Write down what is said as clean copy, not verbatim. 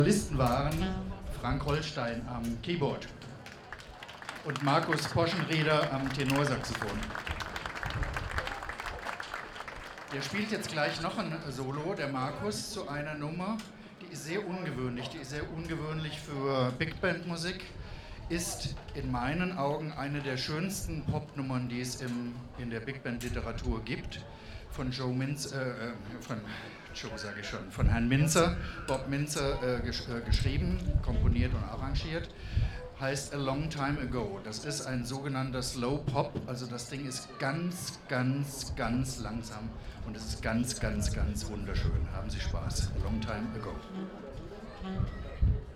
Listen waren Frank Holstein am Keyboard und Markus Poschenrieder am Tenorsaxophon. Der spielt jetzt gleich noch ein Solo, der Markus, zu einer Nummer, die ist sehr ungewöhnlich. Die ist sehr ungewöhnlich für Big Band Musik, ist in meinen Augen eine der schönsten Popnummern, die es in der Big Band Literatur gibt. Von von Herrn Minzer, Bob Minzer, geschrieben, komponiert und arrangiert, heißt A Long Time Ago. Das ist ein sogenannter Slow Pop, also das Ding ist ganz, ganz, ganz langsam und es ist ganz, ganz, ganz wunderschön. Haben Sie Spaß. A Long Time Ago.